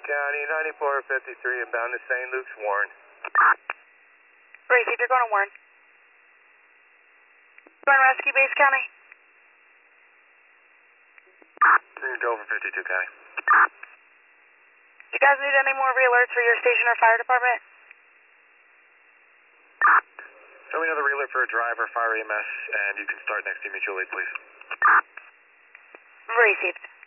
County, 9453, inbound to St. Luke's, Warren. Received, you're going to Warren. Going to Rescue Base County. Dover, 52 County. Do you guys need any more re-alerts for your station or fire department? Send me another re-alert for a driver, fire EMS, and you can start next to mutual aid, please. Received.